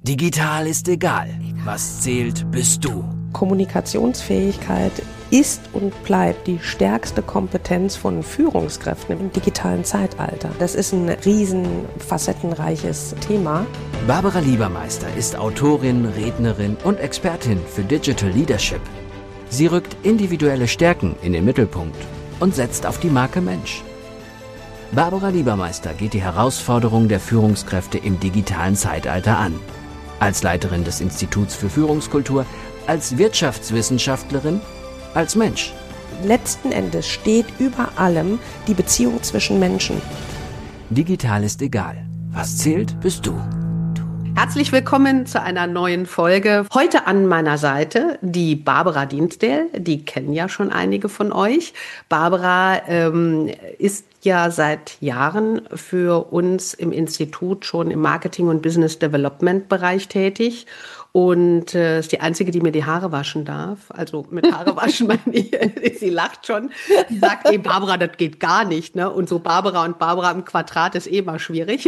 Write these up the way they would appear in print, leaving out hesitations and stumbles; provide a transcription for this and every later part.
Digital ist egal. Was zählt, bist du. Kommunikationsfähigkeit ist und bleibt die stärkste Kompetenz von Führungskräften im digitalen Zeitalter. Das ist ein riesen facettenreiches Thema. Barbara Liebermeister ist Autorin, Rednerin und Expertin für Digital Leadership. Sie rückt individuelle Stärken in den Mittelpunkt und setzt auf die Marke Mensch. Barbara Liebermeister geht die Herausforderungen der Führungskräfte im digitalen Zeitalter an. Als Leiterin des Instituts für Führungskultur, als Wirtschaftswissenschaftlerin, als Mensch. Letzten Endes steht über allem die Beziehung zwischen Menschen. Digital ist egal. Was zählt, bist du. Herzlich willkommen zu einer neuen Folge. Heute an meiner Seite die Barbara Diensdale, die kennen ja schon einige von euch. Barbara ist ja seit Jahren für uns im Institut schon im Marketing- und Business-Development-Bereich tätig und ist die Einzige, die mir die Haare waschen darf. Also mit Haare waschen meine ich, sie lacht schon. Sie sagt, Barbara, das geht gar nicht, ne? Und so Barbara und Barbara im Quadrat ist mal schwierig.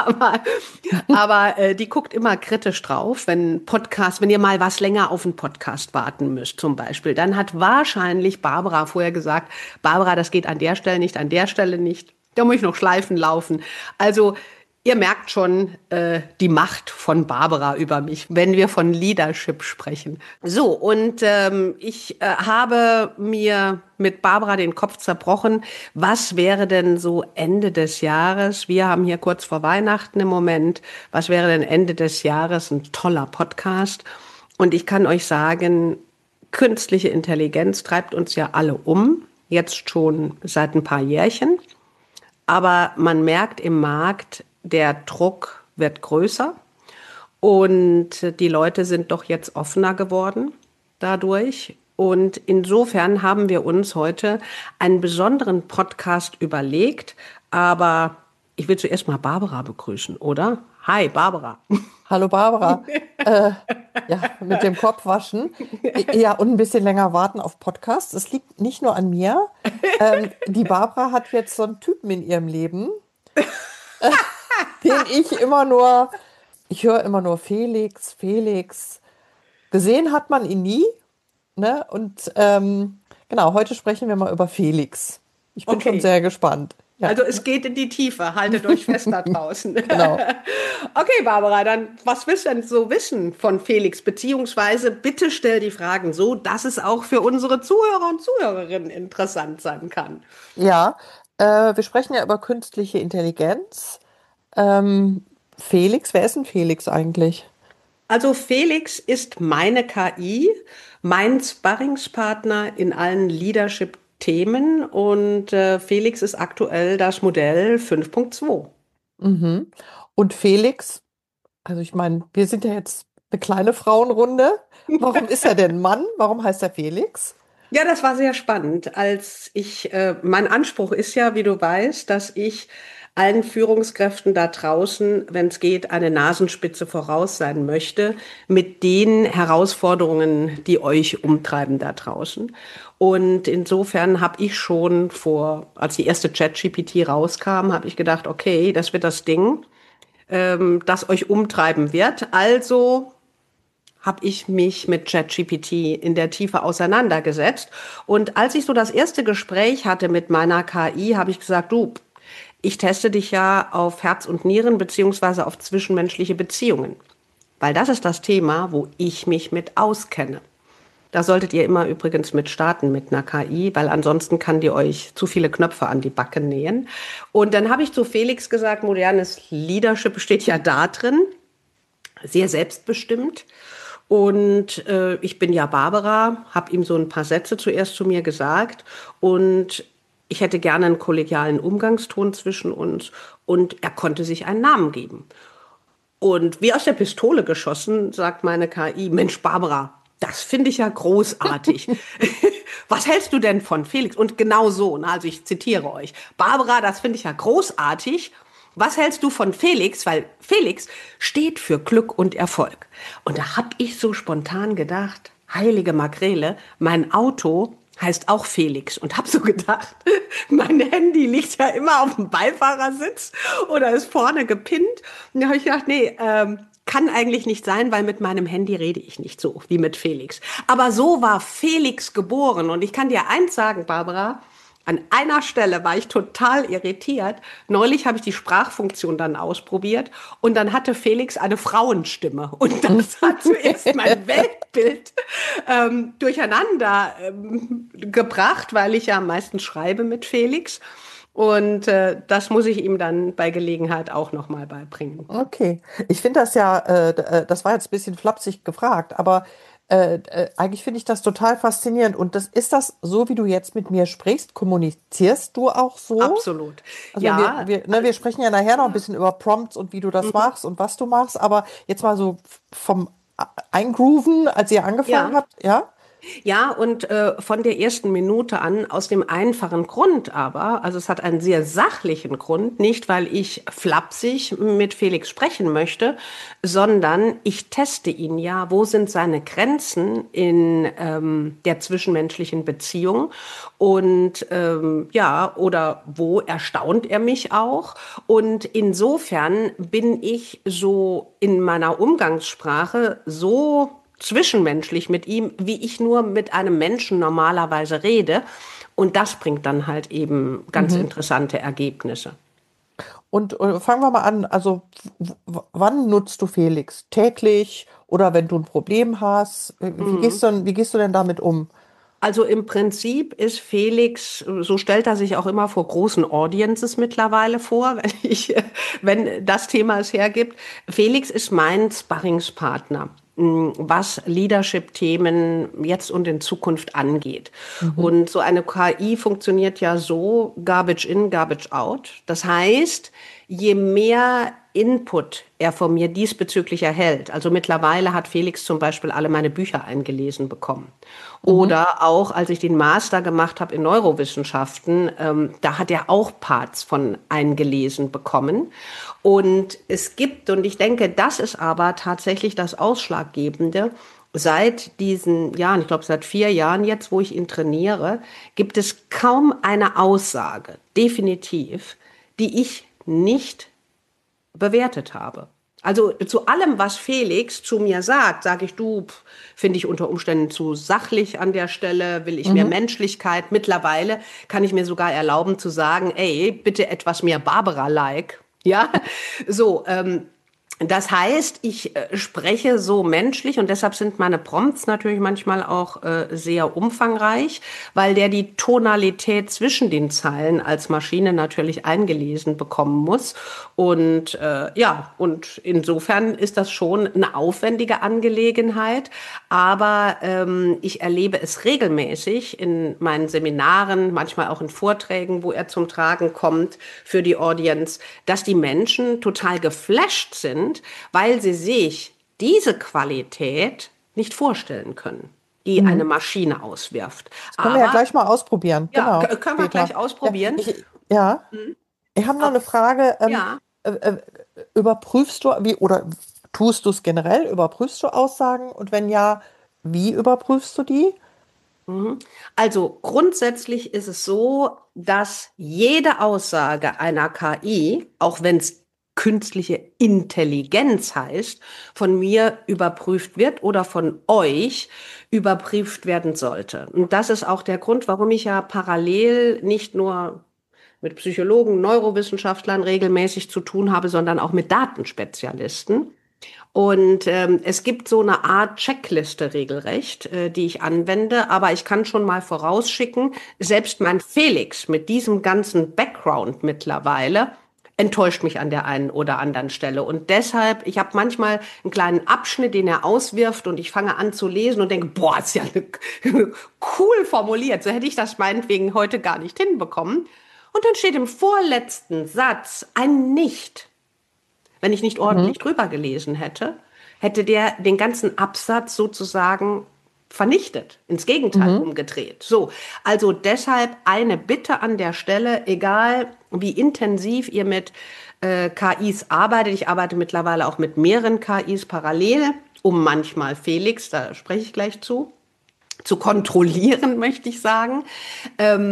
aber die guckt immer kritisch drauf, wenn ihr mal was länger auf einen Podcast warten müsst zum Beispiel, dann hat wahrscheinlich Barbara vorher gesagt, Barbara, das geht an der Stelle nicht, an der Stelle nicht. Da muss ich noch Schleifen laufen. Also ihr merkt schon die Macht von Barbara über mich, wenn wir von Leadership sprechen. So, und ich habe mir mit Barbara den Kopf zerbrochen. Was wäre denn so Ende des Jahres? Wir haben hier kurz vor Weihnachten im Moment. Was wäre denn Ende des Jahres? Ein toller Podcast. Und ich kann euch sagen, künstliche Intelligenz treibt uns ja alle um. Jetzt schon seit ein paar Jährchen. Aber man merkt im Markt, der Druck wird größer und die Leute sind doch jetzt offener geworden dadurch. Und insofern haben wir uns heute einen besonderen Podcast überlegt. Aber ich will zuerst mal Barbara begrüßen, oder? Hi, Barbara. Hallo Barbara. Ja, mit dem Kopf waschen. Ja, und ein bisschen länger warten auf Podcasts. Es liegt nicht nur an mir. Die Barbara hat jetzt so einen Typen in ihrem Leben, den ich höre immer nur Felix. Gesehen hat man ihn nie. Ne? Und genau, heute sprechen wir mal über Felix. Ich bin schon sehr gespannt. Ja. Also es geht in die Tiefe, haltet euch fest da draußen. Genau. Okay, Barbara, dann was willst du denn so wissen von Felix? Beziehungsweise bitte stell die Fragen so, dass es auch für unsere Zuhörer und Zuhörerinnen interessant sein kann. Ja, wir sprechen ja über künstliche Intelligenz. Felix, wer ist denn Felix eigentlich? Also Felix ist meine KI, mein Sparringspartner in allen Leadership-Themen und Felix ist aktuell das Modell 5.2. Mhm. Und Felix, also ich meine, wir sind ja jetzt eine kleine Frauenrunde. Warum ist er denn Mann? Warum heißt er Felix? Ja, das war sehr spannend. Mein Anspruch ist ja, wie du weißt, dass ich allen Führungskräften da draußen, wenn es geht, eine Nasenspitze voraus sein möchte mit den Herausforderungen, die euch umtreiben da draußen. Und insofern habe ich schon als die erste ChatGPT rauskam, habe ich gedacht, okay, das wird das Ding, das euch umtreiben wird. Also habe ich mich mit ChatGPT in der Tiefe auseinandergesetzt. Und als ich so das erste Gespräch hatte mit meiner KI, habe ich gesagt, du, ich teste dich ja auf Herz und Nieren beziehungsweise auf zwischenmenschliche Beziehungen. Weil das ist das Thema, wo ich mich mit auskenne. Da solltet ihr immer übrigens mit starten mit einer KI, weil ansonsten kann die euch zu viele Knöpfe an die Backe nähen. Und dann habe ich zu Felix gesagt, modernes Leadership besteht ja da drin, sehr selbstbestimmt. Und ich bin ja Barbara, habe ihm so ein paar Sätze zuerst zu mir gesagt und ich hätte gerne einen kollegialen Umgangston zwischen uns und er konnte sich einen Namen geben. Und wie aus der Pistole geschossen, sagt meine KI, Mensch Barbara, das finde ich ja großartig. Was hältst du denn von Felix? Und genau so, also ich zitiere euch, Barbara, das finde ich ja großartig. Was hältst du von Felix? Weil Felix steht für Glück und Erfolg. Und da habe ich so spontan gedacht, heilige Makrele, mein Auto heißt auch Felix und habe so gedacht, mein Handy liegt ja immer auf dem Beifahrersitz oder ist vorne gepinnt. Und da habe ich gedacht, nee, kann eigentlich nicht sein, weil mit meinem Handy rede ich nicht so wie mit Felix. Aber so war Felix geboren. Und ich kann dir eins sagen, Barbara, an einer Stelle war ich total irritiert. Neulich habe ich die Sprachfunktion dann ausprobiert und dann hatte Felix eine Frauenstimme. Und das hat zuerst mein Weltbild durcheinander gebracht, weil ich ja meistens schreibe mit Felix. Und das muss ich ihm dann bei Gelegenheit auch nochmal beibringen. Okay. Ich finde das ja, das war jetzt ein bisschen flapsig gefragt, aber eigentlich finde ich das total faszinierend. Und ist das so, wie du jetzt mit mir sprichst? Kommunizierst du auch so? Absolut. Also Ja. wir sprechen ja nachher noch ein bisschen über Prompts und wie du das machst und was du machst, aber jetzt mal so vom Eingrooven, als ihr angefangen Ja. habt, ja? Ja, und von der ersten Minute an, aus dem einfachen Grund aber, also es hat einen sehr sachlichen Grund, nicht weil ich flapsig mit Felix sprechen möchte, sondern ich teste ihn ja, wo sind seine Grenzen in der zwischenmenschlichen Beziehung und ja, oder wo erstaunt er mich auch. Und insofern bin ich so in meiner Umgangssprache so zwischenmenschlich mit ihm, wie ich nur mit einem Menschen normalerweise rede. Und das bringt dann halt eben ganz interessante Ergebnisse. Und fangen wir mal an, also wann nutzt du Felix? Täglich oder wenn du ein Problem hast? Wie gehst du denn damit um? Also im Prinzip ist Felix, so stellt er sich auch immer vor großen Audiences mittlerweile vor, wenn das Thema es hergibt. Felix ist mein Sparringspartner, was Leadership-Themen jetzt und in Zukunft angeht. Und so eine KI funktioniert ja so, Garbage in, Garbage out. Das heißt, je mehr Input er von mir diesbezüglich erhält, also mittlerweile hat Felix zum Beispiel alle meine Bücher eingelesen bekommen. Oder auch, als ich den Master gemacht habe in Neurowissenschaften, da hat er auch Parts von eingelesen bekommen. Und es gibt, und ich denke, das ist aber tatsächlich das Ausschlaggebende, seit diesen Jahren, ich glaube seit 4 Jahren jetzt, wo ich ihn trainiere, gibt es kaum eine Aussage, definitiv, die ich nicht bewertet habe. Also zu allem, was Felix zu mir sagt, sage ich, du, finde ich unter Umständen zu sachlich an der Stelle, will ich mehr Menschlichkeit. Mittlerweile kann ich mir sogar erlauben zu sagen, ey, bitte etwas mehr Barbara-like. Ja, so, das heißt, ich spreche so menschlich und deshalb sind meine Prompts natürlich manchmal auch sehr umfangreich, weil der die Tonalität zwischen den Zeilen als Maschine natürlich eingelesen bekommen muss. Und ja, und insofern ist das schon eine aufwendige Angelegenheit. Aber ich erlebe es regelmäßig in meinen Seminaren, manchmal auch in Vorträgen, wo er zum Tragen kommt für die Audience, dass die Menschen total geflasht sind, weil sie sich diese Qualität nicht vorstellen können, die eine Maschine auswirft. Das können wir ja gleich mal ausprobieren. Ja, Genau, können wir gleich ausprobieren. Ja, ich habe noch eine Frage. Ja. Überprüfst du, oder tust du es generell? Überprüfst du Aussagen? Und wenn ja, wie überprüfst du die? Also grundsätzlich ist es so, dass jede Aussage einer KI, auch wenn es künstliche Intelligenz heißt, von mir überprüft wird oder von euch überprüft werden sollte. Und das ist auch der Grund, warum ich ja parallel nicht nur mit Psychologen, Neurowissenschaftlern regelmäßig zu tun habe, sondern auch mit Datenspezialisten. Und es gibt so eine Art Checkliste regelrecht, die ich anwende, aber ich kann schon mal vorausschicken, selbst mein Felix mit diesem ganzen Background mittlerweile enttäuscht mich an der einen oder anderen Stelle. Und deshalb, ich habe manchmal einen kleinen Abschnitt, den er auswirft und ich fange an zu lesen und denke, boah, ist ja cool formuliert, so hätte ich das meinetwegen heute gar nicht hinbekommen. Und dann steht im vorletzten Satz ein Nicht. Wenn ich nicht ordentlich drüber gelesen hätte, hätte der den ganzen Absatz sozusagen vernichtet, ins Gegenteil umgedreht. So, also deshalb eine Bitte an der Stelle, egal wie intensiv ihr mit KIs arbeitet. Ich arbeite mittlerweile auch mit mehreren KIs parallel, um manchmal Felix, da spreche ich gleich zu kontrollieren, möchte ich sagen.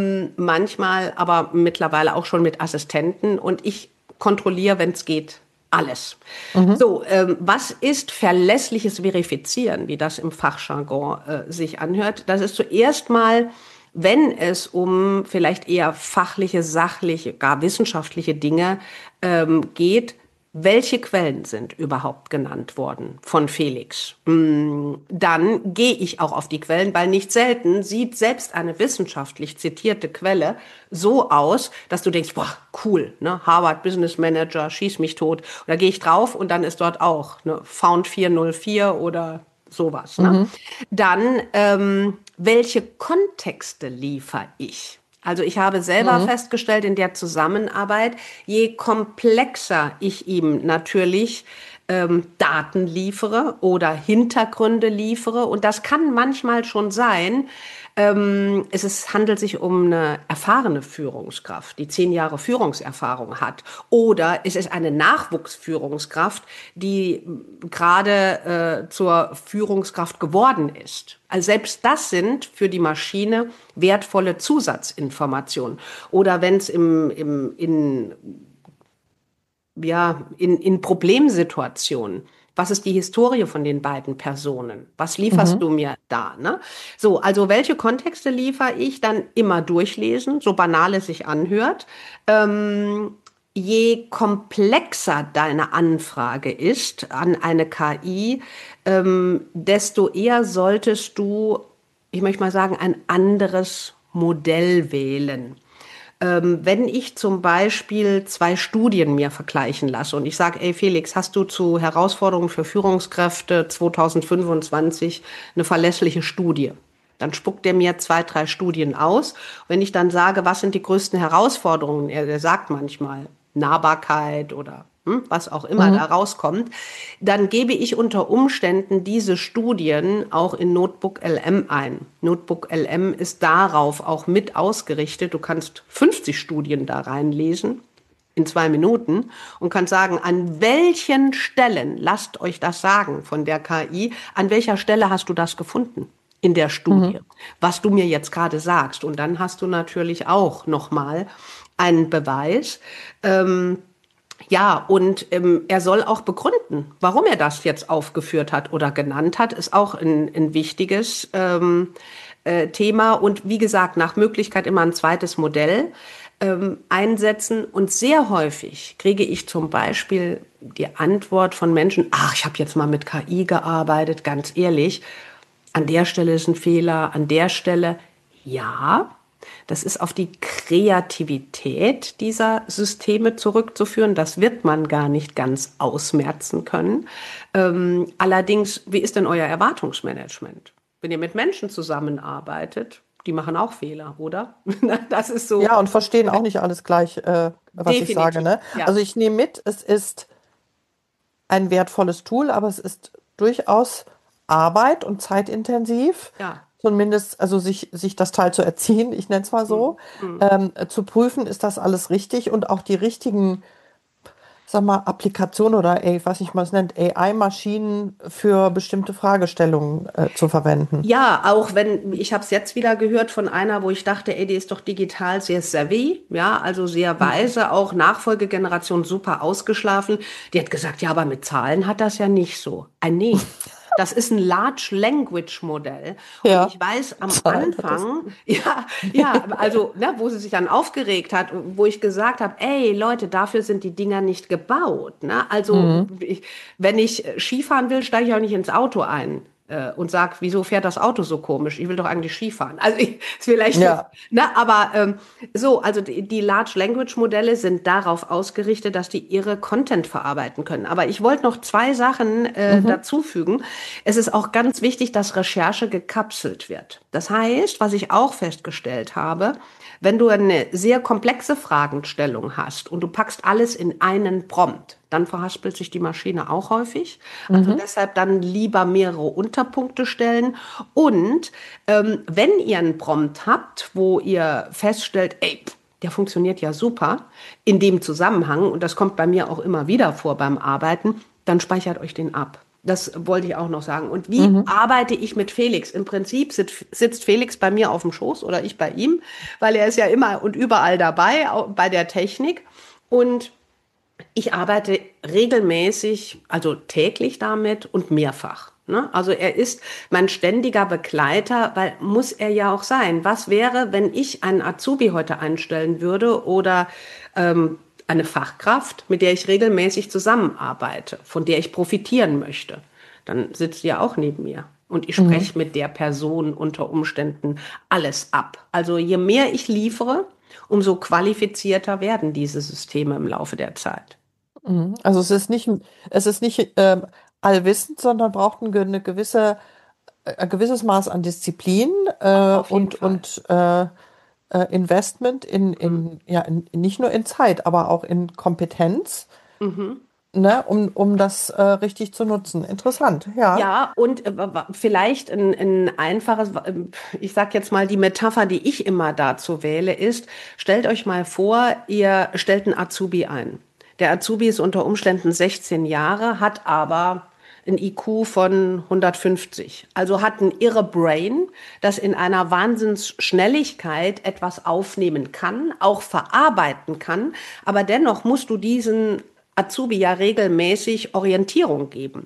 Manchmal aber mittlerweile auch schon mit Assistenten und ich kontrolliere, wenn es geht, alles. So, was ist verlässliches Verifizieren, wie das im Fachjargon sich anhört? Das ist zuerst mal, wenn es um vielleicht eher fachliche, sachliche, gar wissenschaftliche Dinge geht, welche Quellen sind überhaupt genannt worden von Felix? Dann gehe ich auch auf die Quellen, weil nicht selten sieht selbst eine wissenschaftlich zitierte Quelle so aus, dass du denkst, boah, cool, ne? Harvard Business Manager, schieß mich tot. Und da gehe ich drauf und dann ist dort auch ne, Found 404 oder sowas. Ne? Dann, welche Kontexte liefere ich? Also ich habe selber festgestellt in der Zusammenarbeit, je komplexer ich ihm natürlich Daten liefere oder Hintergründe liefere, und das kann manchmal schon sein, handelt sich um eine erfahrene Führungskraft, die 10 Jahre Führungserfahrung hat. Oder es ist eine Nachwuchsführungskraft, die gerade zur Führungskraft geworden ist. Also selbst das sind für die Maschine wertvolle Zusatzinformationen. Oder wenn es in Problemsituationen, was ist die Historie von den beiden Personen? Was lieferst du mir da? Ne? So, also welche Kontexte liefere ich? Dann immer durchlesen, so banal es sich anhört. Je komplexer deine Anfrage ist an eine KI, desto eher solltest du, ich möchte mal sagen, ein anderes Modell wählen. Wenn ich zum Beispiel 2 Studien mir vergleichen lasse und ich sage, ey Felix, hast du zu Herausforderungen für Führungskräfte 2025 eine verlässliche Studie? Dann spuckt er mir 2, 3 Studien aus. Wenn ich dann sage, was sind die größten Herausforderungen, er sagt manchmal Nahbarkeit oder was auch immer da rauskommt, dann gebe ich unter Umständen diese Studien auch in Notebook LM ein. Notebook LM ist darauf auch mit ausgerichtet. Du kannst 50 Studien da reinlesen in 2 Minuten und kannst sagen, an welchen Stellen, lasst euch das sagen von der KI, an welcher Stelle hast du das gefunden in der Studie, was du mir jetzt gerade sagst. Und dann hast du natürlich auch nochmal einen Beweis. Er soll auch begründen, warum er das jetzt aufgeführt hat oder genannt hat, ist auch ein wichtiges Thema. Und wie gesagt, nach Möglichkeit immer ein zweites Modell einsetzen. Und sehr häufig kriege ich zum Beispiel die Antwort von Menschen, ach, ich habe jetzt mal mit KI gearbeitet, ganz ehrlich, an der Stelle ist ein Fehler, an der Stelle, ja. Das ist auf die Kreativität dieser Systeme zurückzuführen. Das wird man gar nicht ganz ausmerzen können. Allerdings, wie ist denn euer Erwartungsmanagement? Wenn ihr mit Menschen zusammenarbeitet, die machen auch Fehler, oder? Das ist so. Ja, und verstehen auch nicht alles gleich, was Definitiv, ich sage. Ne? ja. Also ich nehme mit, es ist ein wertvolles Tool, aber es ist durchaus Arbeit und zeitintensiv. Ja. Zumindest, also sich das Teil zu erziehen, ich nenne es mal so, zu prüfen, ist das alles richtig und auch die richtigen, sag mal, Applikationen oder was ich mal es nennt, AI-Maschinen für bestimmte Fragestellungen zu verwenden. Ja, auch wenn, ich habe es jetzt wieder gehört von einer, wo ich dachte, ey, die ist doch digital sehr savvy, ja, also sehr weise, auch Nachfolgegeneration super ausgeschlafen. Die hat gesagt, ja, aber mit Zahlen hat das ja nicht so. Nee. Das ist ein Large Language Modell. Ja. Und ich weiß am Anfang, also, ne, wo sie sich dann aufgeregt hat, wo ich gesagt habe, ey, Leute, dafür sind die Dinger nicht gebaut. Ne? Also, wenn ich Skifahren will, steige ich auch nicht ins Auto ein und sage, wieso fährt das Auto so komisch? Ich will doch eigentlich Skifahren. Also, ist vielleicht, aber also die Large Language Modelle sind darauf ausgerichtet, dass die ihre Content verarbeiten können. Aber ich wollte noch 2 Sachen dazu fügen. Es ist auch ganz wichtig, dass Recherche gekapselt wird. Das heißt, was ich auch festgestellt habe, wenn du eine sehr komplexe Fragestellung hast und du packst alles in einen Prompt, dann verhaspelt sich die Maschine auch häufig. Also deshalb dann lieber mehrere Unterpunkte stellen. Und wenn ihr einen Prompt habt, wo ihr feststellt, ey, der funktioniert ja super in dem Zusammenhang, und das kommt bei mir auch immer wieder vor beim Arbeiten, dann speichert euch den ab. Das wollte ich auch noch sagen. Und wie arbeite ich mit Felix? Im Prinzip sitzt Felix bei mir auf dem Schoß oder ich bei ihm, weil er ist ja immer und überall dabei, auch bei der Technik. Und Ich arbeite regelmäßig, also täglich damit und mehrfach. Ne? Also er ist mein ständiger Begleiter, weil muss er ja auch sein. Was wäre, wenn ich einen Azubi heute einstellen würde oder eine Fachkraft, mit der ich regelmäßig zusammenarbeite, von der ich profitieren möchte? Dann sitzt die ja auch neben mir. Und ich spreche mit der Person unter Umständen alles ab. Also je mehr ich liefere, umso qualifizierter werden diese Systeme im Laufe der Zeit. Also es ist nicht allwissend, sondern braucht ein gewisses Maß an Disziplin Auf jeden Fall. und Investment nicht nur in Zeit, aber auch in Kompetenz, Mhm. ne, um das richtig zu nutzen. Interessant, ja. Ja, und vielleicht ein einfaches, ich sag jetzt mal, die Metapher, die ich immer dazu wähle, ist, stellt euch mal vor, ihr stellt einen Azubi ein. Der Azubi ist unter Umständen 16 Jahre, hat aber ein IQ von 150. Also hat ein irre Brain, das in einer Wahnsinnsschnelligkeit etwas aufnehmen kann, auch verarbeiten kann. Aber dennoch musst du diesen Azubi ja regelmäßig Orientierung geben.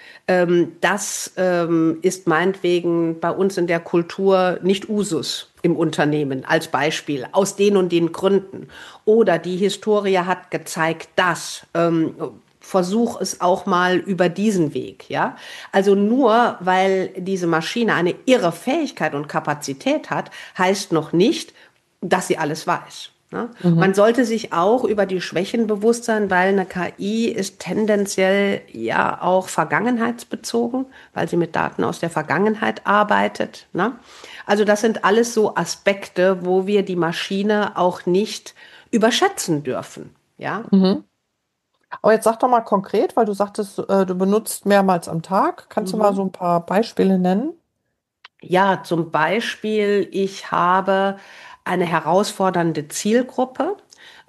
Das ist meinetwegen bei uns in der Kultur nicht Usus im Unternehmen als Beispiel, aus den und den Gründen. Oder die Historie hat gezeigt, dass. Versuch es auch mal über diesen Weg, ja. Also nur weil diese Maschine eine irre Fähigkeit und Kapazität hat, heißt noch nicht, dass sie alles weiß. Ne? Man sollte sich auch über die Schwächen bewusst sein, weil eine KI ist tendenziell ja auch vergangenheitsbezogen, weil sie mit Daten aus der Vergangenheit arbeitet. Ne? Also das sind alles so Aspekte, wo wir die Maschine auch nicht überschätzen dürfen. Ja, Aber jetzt sag doch mal konkret, weil du sagtest, du benutzt mehrmals am Tag. Kannst du mal so ein paar Beispiele nennen? ja, zum Beispiel, ich habe eine herausfordernde Zielgruppe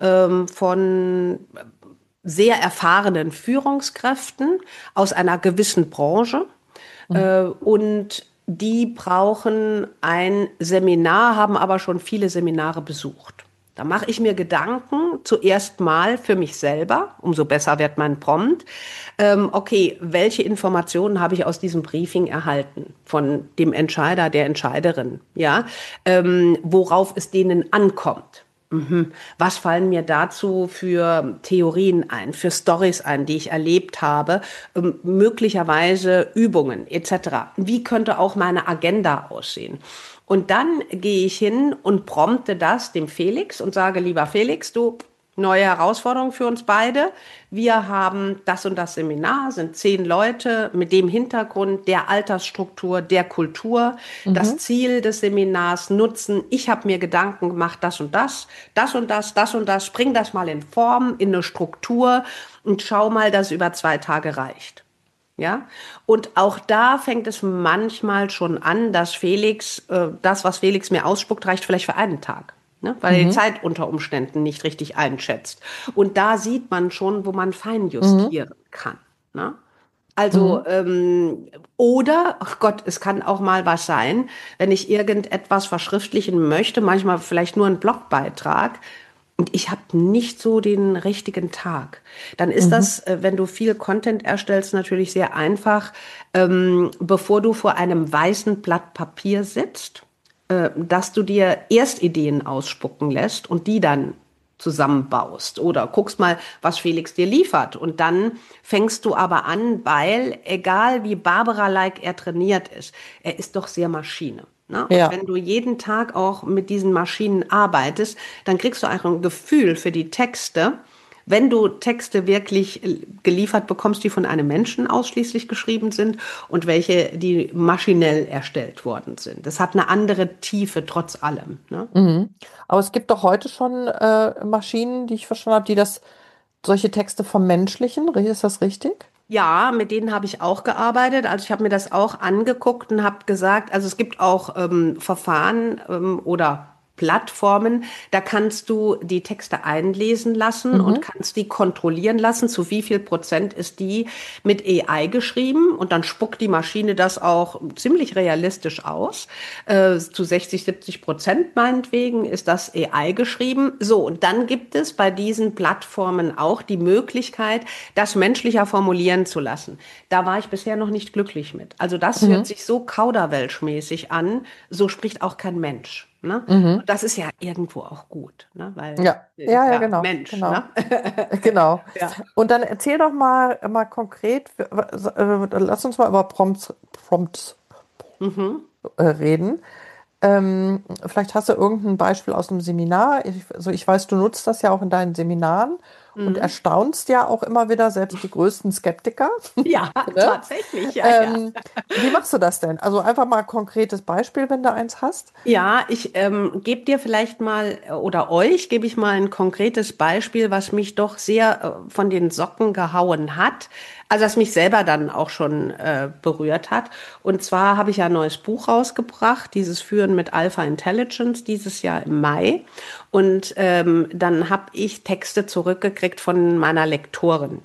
von sehr erfahrenen Führungskräften aus einer gewissen Branche und die brauchen ein Seminar, haben aber schon viele Seminare besucht. Da mache ich mir Gedanken zuerst mal für mich selber, umso besser wird mein Prompt. Okay, welche Informationen habe ich aus diesem Briefing erhalten von dem Entscheider, der Entscheiderin? Ja, worauf es denen ankommt. Was fallen mir dazu für Theorien ein, für Stories ein, die ich erlebt habe, möglicherweise Übungen etc. Wie könnte auch meine Agenda aussehen? Und dann gehe ich hin und prompte das dem Felix und sage, lieber Felix, du, neue Herausforderung für uns beide. Wir haben das und das Seminar, sind 10 Leute mit dem Hintergrund der Altersstruktur, der Kultur, das Ziel des Seminars nutzen. Ich habe mir Gedanken gemacht, das und das, das und das, das und das. Bring das mal in Form, in eine Struktur und schau mal, dass es über 2 Tage reicht. Ja, und auch da fängt es manchmal schon an, dass Felix, das, was Felix mir ausspuckt, reicht vielleicht für einen Tag. Ne, weil er die Zeit unter Umständen nicht richtig einschätzt. Und da sieht man schon, wo man feinjustieren kann. Ne? Also, oder, ach Gott, es kann auch mal was sein, wenn ich irgendetwas verschriftlichen möchte, manchmal vielleicht nur einen Blogbeitrag, und ich habe nicht so den richtigen Tag. Dann ist das, wenn du viel Content erstellst, natürlich sehr einfach, bevor du vor einem weißen Blatt Papier sitzt, dass du dir erst Ideen ausspucken lässt und die dann zusammenbaust oder guckst mal, was Felix dir liefert. Und dann fängst du aber an, weil egal wie Barbara-like er trainiert ist, er ist doch sehr Maschine. Ne? Und Ja. wenn du jeden Tag auch mit diesen Maschinen arbeitest, dann kriegst du einfach ein Gefühl für die Texte. Wenn du Texte wirklich geliefert bekommst, die von einem Menschen ausschließlich geschrieben sind und welche, die maschinell erstellt worden sind. Das hat eine andere Tiefe trotz allem. Ne? Aber es gibt doch heute schon Maschinen, die ich verstanden habe, die solche Texte vermenschlichen. Ist das richtig? Ja, mit denen habe ich auch gearbeitet. Also ich habe mir das auch angeguckt und habe gesagt, also es gibt auch Verfahren oder Plattformen, da kannst du die Texte einlesen lassen und kannst die kontrollieren lassen, zu wie viel Prozent ist die mit AI geschrieben, und dann spuckt die Maschine das auch ziemlich realistisch aus. Zu 60-70% meinetwegen ist das AI geschrieben. So, und dann gibt es bei diesen Plattformen auch die Möglichkeit, das menschlicher formulieren zu lassen. Da war ich bisher noch nicht glücklich mit. Also das hört sich so kauderwelschmäßig an, so spricht auch kein Mensch. Ne? Und das ist ja irgendwo auch gut, ne? Weil Ja, genau. Mensch. Genau. Ne? Genau. Ja. Und dann erzähl doch mal konkret, lass uns mal über Prompts reden. Vielleicht hast du irgendein Beispiel aus einem Seminar. Ich weiß, du nutzt das ja auch in deinen Seminaren und erstaunst ja auch immer wieder selbst die größten Skeptiker. Ja, Ne? tatsächlich. Ja, Wie machst du das denn? Also einfach mal ein konkretes Beispiel, wenn du eins hast. Ja, ich gebe dir vielleicht mal oder euch gebe ich mal ein konkretes Beispiel, was mich doch sehr von den Socken gehauen hat. Also das mich selber dann auch schon berührt hat. Und zwar habe ich ja ein neues Buch rausgebracht, dieses Führen mit Alpha Intelligence, dieses Jahr im Mai. Und dann habe ich Texte zurückgekriegt von meiner Lektorin.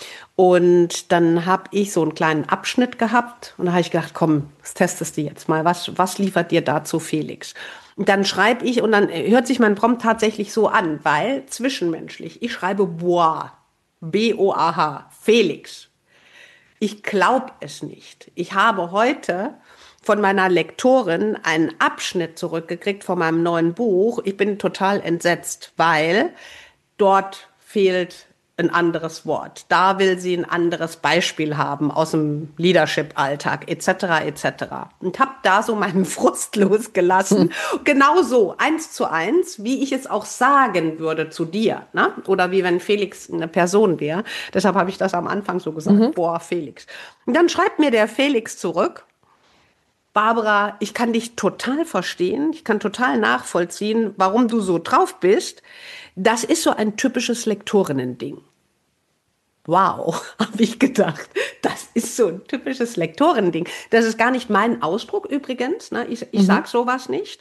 Und dann habe ich so einen kleinen Abschnitt gehabt und da habe ich gedacht, komm, das testest du jetzt mal. Was liefert dir dazu Felix? Und dann schreibe ich und dann hört sich mein Prompt tatsächlich so an, weil zwischenmenschlich, ich schreibe Boah, B-O-A-H, Felix. Ich glaube es nicht. Ich habe heute von meiner Lektorin einen Abschnitt zurückgekriegt von meinem neuen Buch. Ich bin total entsetzt, weil dort fehlt ein anderes Wort. Da will sie ein anderes Beispiel haben aus dem Leadership-Alltag etc. etc. Und habe da so meinen Frust losgelassen. Genau so, 1:1, wie ich es auch sagen würde zu dir. Ne? Oder wie wenn Felix eine Person wäre. Deshalb habe ich das am Anfang so gesagt. Boah, Felix. Und dann schreibt mir der Felix zurück: Barbara, ich kann dich total verstehen. Ich kann total nachvollziehen, warum du so drauf bist. Das ist so ein typisches Lektorinnen-Ding. Wow, habe ich gedacht. Das ist so ein typisches Lektorinnen-Ding. Das ist gar nicht mein Ausdruck übrigens. Ne? Ich sag sowas nicht.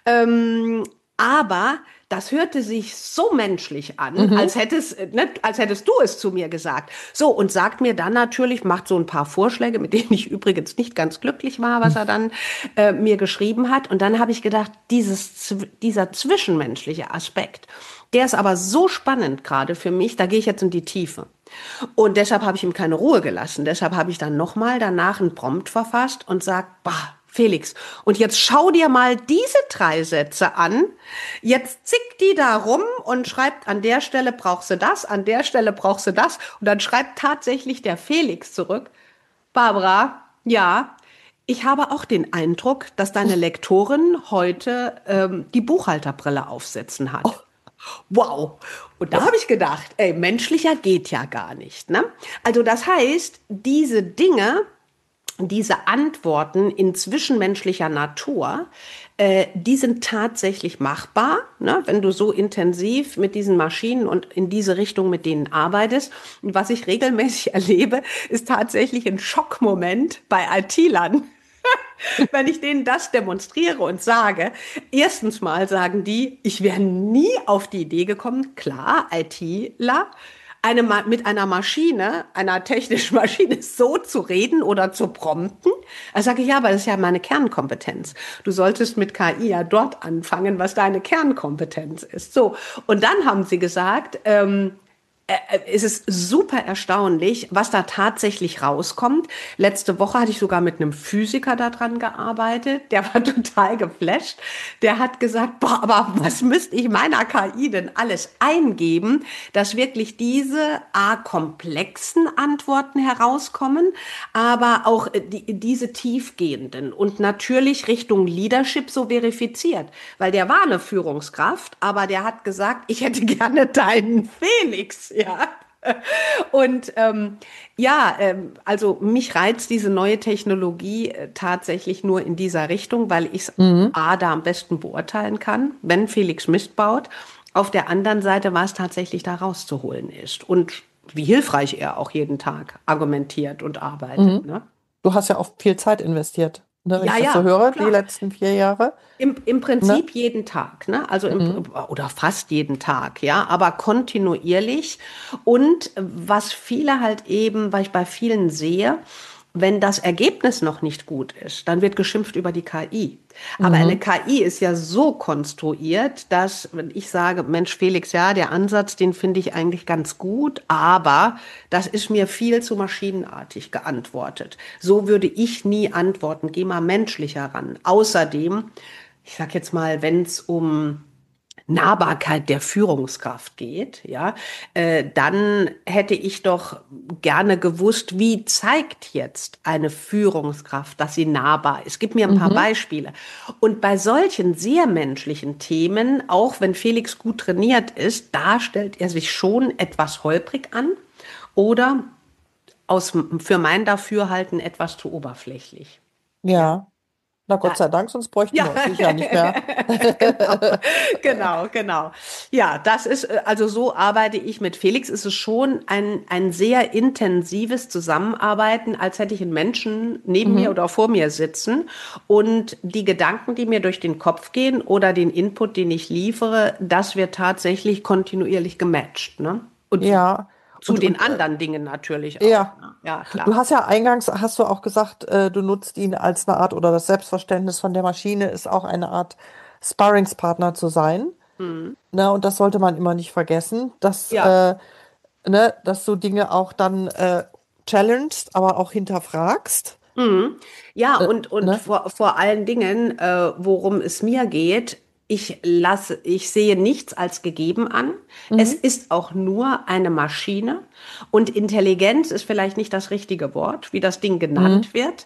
Aber das hörte sich so menschlich an, als hättest du es zu mir gesagt. So, und sagt mir dann natürlich, macht so ein paar Vorschläge, mit denen ich übrigens nicht ganz glücklich war, was er dann mir geschrieben hat. Und dann habe ich gedacht, dieser zwischenmenschliche Aspekt, der ist aber so spannend gerade für mich, da gehe ich jetzt in die Tiefe. Und deshalb habe ich ihm keine Ruhe gelassen. Deshalb habe ich dann nochmal danach einen Prompt verfasst und sagt, bah, Felix, und jetzt schau dir mal diese 3 Sätze an. Jetzt zickt die da rum und schreibt, an der Stelle brauchst du das, an der Stelle brauchst du das. Und dann schreibt tatsächlich der Felix zurück: Barbara, ja, ich habe auch den Eindruck, dass deine Lektorin heute die Buchhalterbrille aufsetzen hat. Oh. Wow. Und da habe ich gedacht, ey, menschlicher geht ja gar nicht. Ne? Also das heißt, diese Dinge, diese Antworten in zwischenmenschlicher Natur, die sind tatsächlich machbar, ne? Wenn du so intensiv mit diesen Maschinen und in diese Richtung mit denen arbeitest. Und was ich regelmäßig erlebe, ist tatsächlich ein Schockmoment bei IT-Lern. Wenn ich denen das demonstriere und sage, erstens mal sagen die, ich wäre nie auf die Idee gekommen, klar, ITler, mit einer Maschine, einer technischen Maschine so zu reden oder zu prompten. Da sage ich, ja, aber das ist ja meine Kernkompetenz. Du solltest mit KI ja dort anfangen, was deine Kernkompetenz ist. So. Und dann haben sie gesagt, es ist super erstaunlich, was da tatsächlich rauskommt. Letzte Woche hatte ich sogar mit einem Physiker daran gearbeitet. Der war total geflasht. Der hat gesagt, boah, aber was müsste ich meiner KI denn alles eingeben, dass wirklich diese komplexen Antworten herauskommen, aber auch diese tiefgehenden und natürlich Richtung Leadership so verifiziert. Weil der war eine Führungskraft, aber der hat gesagt, ich hätte gerne deinen Felix. Ja. Und also mich reizt diese neue Technologie tatsächlich nur in dieser Richtung, weil ich es da am besten beurteilen kann, wenn Felix Mist baut. Auf der anderen Seite, was tatsächlich da rauszuholen ist und wie hilfreich er auch jeden Tag argumentiert und arbeitet. Ne? Du hast ja auch viel Zeit investiert. ne, wenn Ja, ich das so ja, höre, die klar. letzten 4 Jahre. Im Ne? Prinzip jeden Tag, ne? Also Mhm. oder fast jeden Tag, ja, aber kontinuierlich. Und was viele halt eben, weil ich bei vielen sehe, wenn das Ergebnis noch nicht gut ist, dann wird geschimpft über die KI. Aber eine Mhm. KI ist ja so konstruiert, dass, wenn ich sage, Mensch, Felix, ja, der Ansatz, den finde ich eigentlich ganz gut, aber das ist mir viel zu maschinenartig geantwortet. So würde ich nie antworten. Geh mal menschlicher ran. Außerdem, ich sag jetzt mal, wenn es um Nahbarkeit der Führungskraft geht, ja, dann hätte ich doch gerne gewusst, wie zeigt jetzt eine Führungskraft, dass sie nahbar ist. Gib mir ein paar Mhm. Beispiele. Und bei solchen sehr menschlichen Themen, auch wenn Felix gut trainiert ist, da stellt er sich schon etwas holprig an oder für mein Dafürhalten etwas zu oberflächlich. Ja. Ja, na Gott Da, sei Dank, sonst bräuchten ja, wir uns sicher nicht mehr. genau, genau. Ja, das ist, also so arbeite ich mit Felix. Es ist schon ein sehr intensives Zusammenarbeiten, als hätte ich einen Menschen neben mir Mhm. oder vor mir sitzen. Und die Gedanken, die mir durch den Kopf gehen oder den Input, den ich liefere, das wird tatsächlich kontinuierlich gematcht, ne? Und Ja, zu und, den und anderen Dingen natürlich auch, ja, ne? Ja, du klar. hast ja eingangs, hast du auch gesagt, du nutzt ihn als eine Art oder das Selbstverständnis von der Maschine ist auch eine Art Sparringspartner zu sein. Mhm. Ne, und das sollte man immer nicht vergessen, Ja. dass du Dinge auch dann challengest, aber auch hinterfragst. Mhm. Ja, Äh, und ne? vor allen Dingen, worum es mir geht, ich sehe nichts als gegeben an. Es Mhm. ist auch nur eine Maschine und Intelligenz ist vielleicht nicht das richtige Wort, wie das Ding Mhm. genannt wird.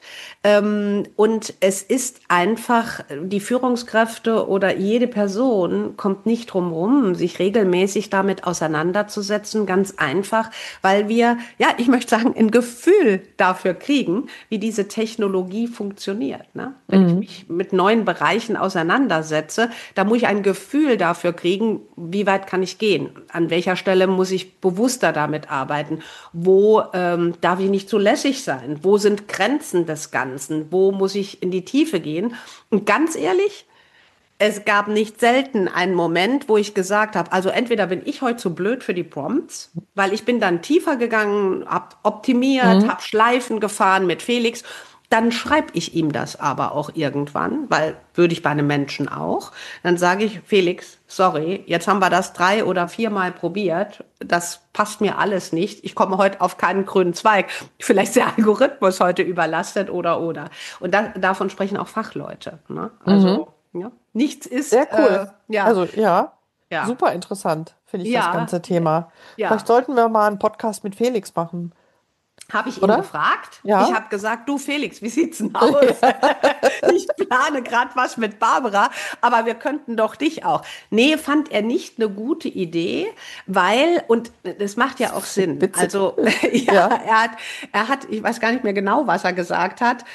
Und es ist einfach, die Führungskräfte oder jede Person kommt nicht drum rum, sich regelmäßig damit auseinanderzusetzen, ganz einfach, weil wir, ja, ich möchte sagen, ein Gefühl dafür kriegen, wie diese Technologie funktioniert. Ne? Wenn ich Mhm. mich mit neuen Bereichen auseinandersetze, da muss ich ein Gefühl dafür kriegen, wie weit kann ich gehen, an welcher Stelle muss ich bewusster damit arbeiten, wo darf ich nicht zu lässig sein, wo sind Grenzen des Ganzen, wo muss ich in die Tiefe gehen. Und ganz ehrlich, es gab nicht selten einen Moment, wo ich gesagt habe, also entweder bin ich heute zu blöd für die Prompts, weil ich bin dann tiefer gegangen, hab optimiert, Mhm. hab Schleifen gefahren mit Felix, dann schreibe ich ihm das aber auch irgendwann, weil würde ich bei einem Menschen auch. Dann sage ich, Felix, sorry, jetzt haben wir das 3 oder 4 Mal probiert. Das passt mir alles nicht. Ich komme heute auf keinen grünen Zweig. Vielleicht ist der Algorithmus heute überlastet oder. Und davon sprechen auch Fachleute. Ne? Mhm. Also, ja, nichts ist, Sehr cool. ja, Also ja, ja, super interessant, finde ich das ja, ganze Thema. Vielleicht ja. sollten wir mal einen Podcast mit Felix machen, Habe ich ihn oder? gefragt. Ich Ja. habe gesagt, du Felix, wie sieht's denn aus? Ich plane gerade was mit Barbara, aber wir könnten doch dich auch. Nee, fand er nicht eine gute Idee, weil, und das macht ja auch Sinn. Witzig. Also, ja, Ja. er hat, ich weiß gar nicht mehr genau, was er gesagt hat.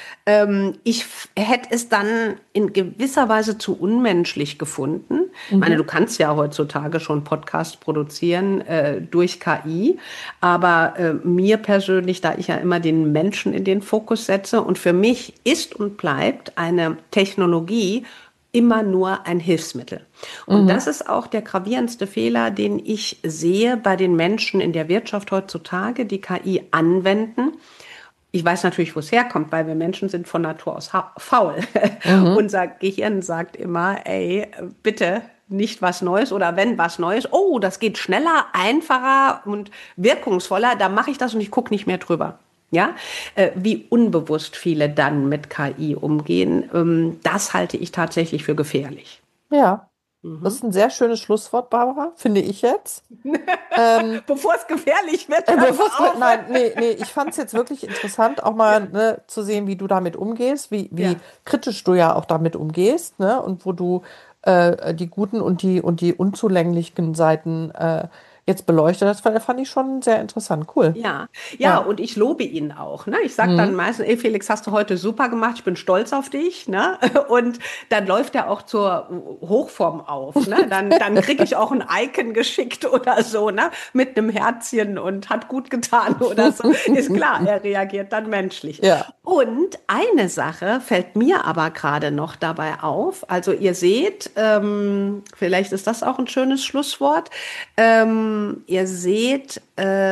Er hätte es dann in gewisser Weise zu unmenschlich gefunden. Ich meine, Mhm. du kannst ja heutzutage schon Podcasts produzieren durch KI, aber mir persönlich, da ich ja immer den Menschen in den Fokus setze und für mich ist und bleibt eine Technologie immer nur ein Hilfsmittel. Und das Mhm. ist auch der gravierendste Fehler, den ich sehe bei den Menschen in der Wirtschaft heutzutage, die KI anwenden. Ich weiß natürlich, wo es herkommt, weil wir Menschen sind von Natur aus faul. Mhm. Unser Gehirn sagt immer, ey, bitte nicht was Neues oder wenn was Neues, oh, das geht schneller, einfacher und wirkungsvoller, dann mache ich das und ich gucke nicht mehr drüber. Ja, wie unbewusst viele dann mit KI umgehen, das halte ich tatsächlich für gefährlich. Ja. Das ist Mhm. ein sehr schönes Schlusswort, Barbara, finde ich jetzt. Ähm, Bevor es gefährlich wird, hören bevor wir auf. nein, nee, ich fand es jetzt wirklich interessant, auch mal Ja, ne, zu sehen, wie du damit umgehst, wie ja. kritisch du ja auch damit umgehst, ne, und wo du die guten und die unzulänglichen Seiten jetzt beleuchtet hat, fand ich schon sehr interessant. Cool. Ja, und ich lobe ihn auch. Ne? Ich sage dann meistens, ey Felix, hast du heute super gemacht, ich bin stolz auf dich. Ne? Und dann läuft er auch zur Hochform auf. Ne? Dann kriege ich auch ein Icon geschickt oder so, ne? Mit einem Herzchen und hat gut getan oder so. Ist klar, er reagiert dann menschlich. Ja. Und eine Sache fällt mir aber gerade noch dabei auf. Also ihr seht, vielleicht ist das auch ein schönes Schlusswort. Ihr seht,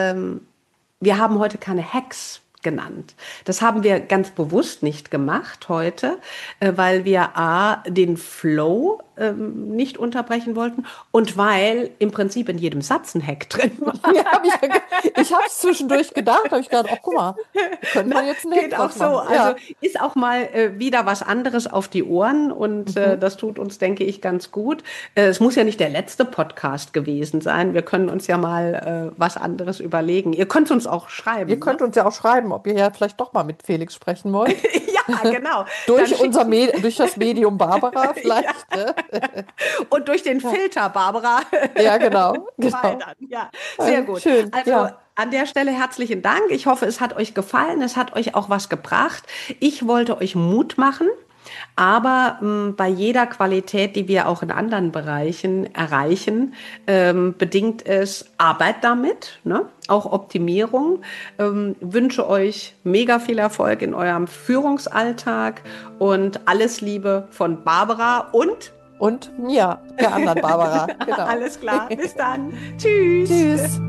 wir haben heute keine Hacks genannt. Das haben wir ganz bewusst nicht gemacht heute, weil wir den Flow nicht unterbrechen wollten und weil im Prinzip in jedem Satz ein Hack drin war. Ja, ich habe es zwischendurch gedacht, habe ich gedacht, guck mal, können wir jetzt nicht. Geht auch so. Ja. Also ist auch mal wieder was anderes auf die Ohren und das tut uns, denke ich, ganz gut. Es muss ja nicht der letzte Podcast gewesen sein. Wir können uns ja mal was anderes überlegen. Ihr könnt uns auch schreiben. Ihr könnt uns ja auch schreiben, ob ihr ja vielleicht doch mal mit Felix sprechen wollt. Ja, genau. durch das Medium Barbara vielleicht. Ja. Und durch den Filter Barbara. Ja, genau. Ja, sehr gut. Schön. Also an der Stelle herzlichen Dank. Ich hoffe, es hat euch gefallen. Es hat euch auch was gebracht. Ich wollte euch Mut machen. Aber bei jeder Qualität, die wir auch in anderen Bereichen erreichen, bedingt es Arbeit damit, ne? Auch Optimierung. Wünsche euch mega viel Erfolg in eurem Führungsalltag und alles Liebe von Barbara und mir, der anderen Barbara. Genau. Alles klar, bis dann. Tschüss. Tschüss.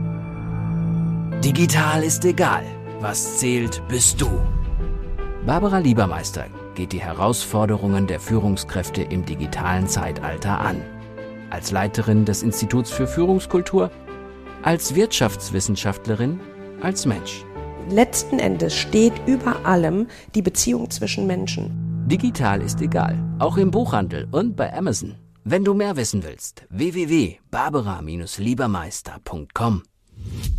Digital ist egal. Was zählt, bist du. Barbara Liebermeister geht die Herausforderungen der Führungskräfte im digitalen Zeitalter an. Als Leiterin des Instituts für Führungskultur, als Wirtschaftswissenschaftlerin, als Mensch. Letzten Endes steht über allem die Beziehung zwischen Menschen. Digital ist egal, auch im Buchhandel und bei Amazon. Wenn du mehr wissen willst, www.barbara-liebermeister.com.